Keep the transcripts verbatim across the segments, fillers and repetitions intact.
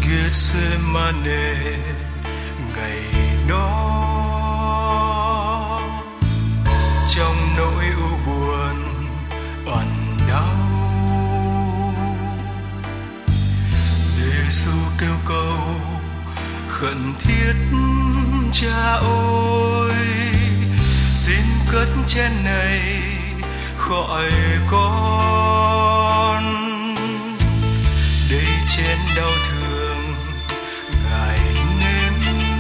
Gethsemane ngày đó, trong nỗi u buồn oằn đau, Giêsu kêu cầu khẩn thiết: Cha ơi, xin cất chén này khỏi con. Đây chén đau thương Ngài nếm,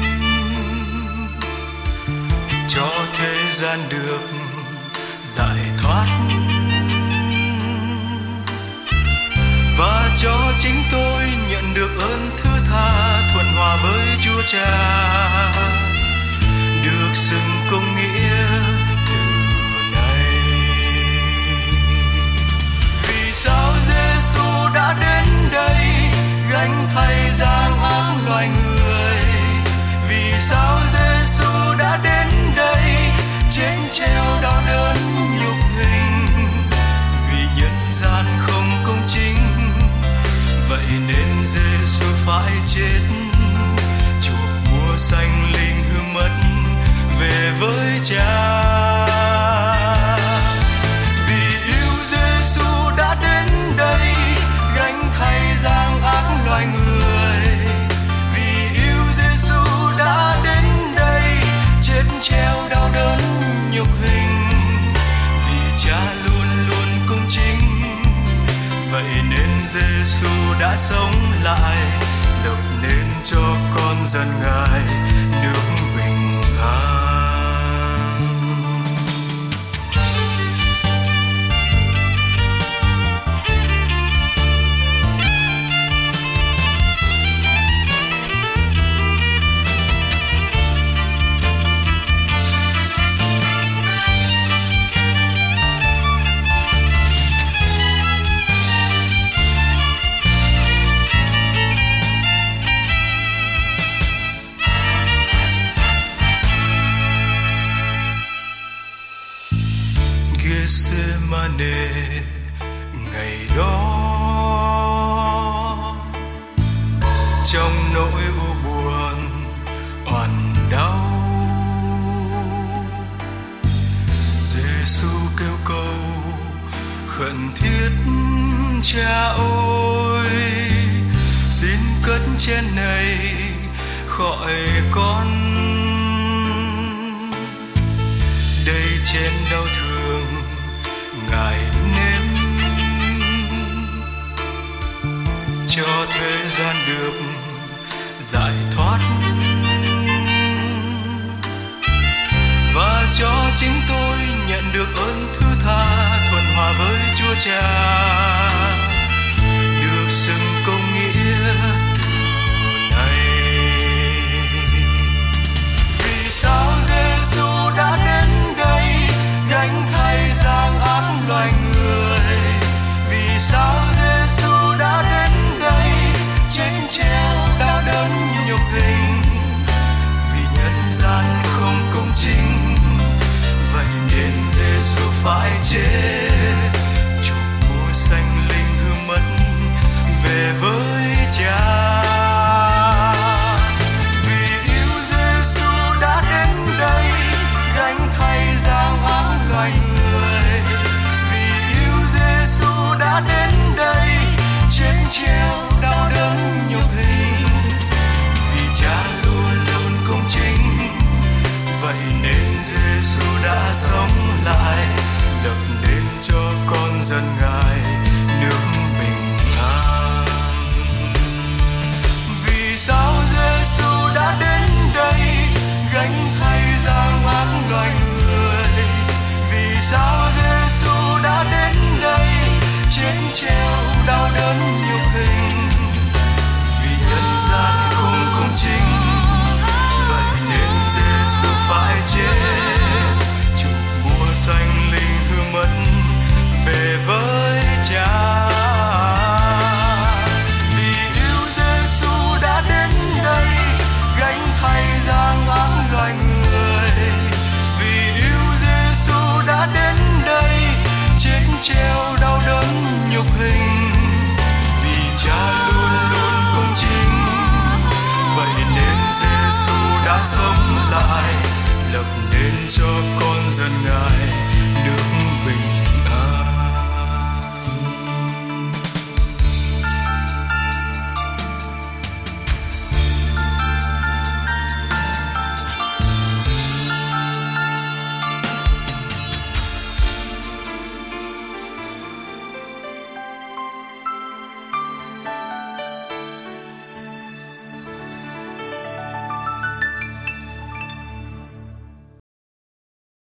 cho thế gian được giải thoát, và cho chính tôi nhận được ơn thứ tha thuận hòa với Chúa Cha, được xưng công nghĩa từ nay. Vì sao Giêsu đã đến đây gánh thay gian ác loài người? Vì sao Giêsu đã đến đây chết treo đau đớn nhục hình? Vì nhân gian không công chính, vậy nên Giêsu phải chết, chuộc mua sanh linh hư mất về với Cha. Vì yêu Giêsu đã đến đây gánh thay gian ác loài người. Vì yêu Giêsu đã đến đây chết treo đau đớn nhục hình. Vì Cha luôn luôn công chính, vậy nên Giêsu đã sống lại, lập nên cho con dân Ngài nước bình an. Gethsemane ngày đó, trong nỗi u buồn oằn đau, Giêsu kêu cầu khẩn thiết: Cha ơi, xin cất chén này khỏi con. Đây chén đau thương Ngài nếm, cho thế gian được giải thoát, và cho chính tôi nhận được ơn thứ tha thuận hòa với Chúa Cha, được xưng công nghĩa từ nay. Vì sao Giêsu đã đến đây gánh thay gian ác loài người? Vì sao Giêsu đã đến đây chết treo đau đớn nhục hình? Vì nhân gian không công chính, vậy nên Giêsu phải chết, chuộc mua sanh linh hư mất về với Cha. Vì yêu Giêsu đã đến đây gánh thay gian ác loài người. Vì yêu Giêsu đã đến đây chết treo đau đớn nhục hình. Vì Cha luôn luôn công chính, vậy nên Giêsu đã sống lại, lập nên cho con dân Ngài nước bình an. Vì sao Giêsu đã đến đây gánh thay gian ác loài người? Vì sao Giêsu đã đến đây chết treo đau đớn nhục hình? dân Ngài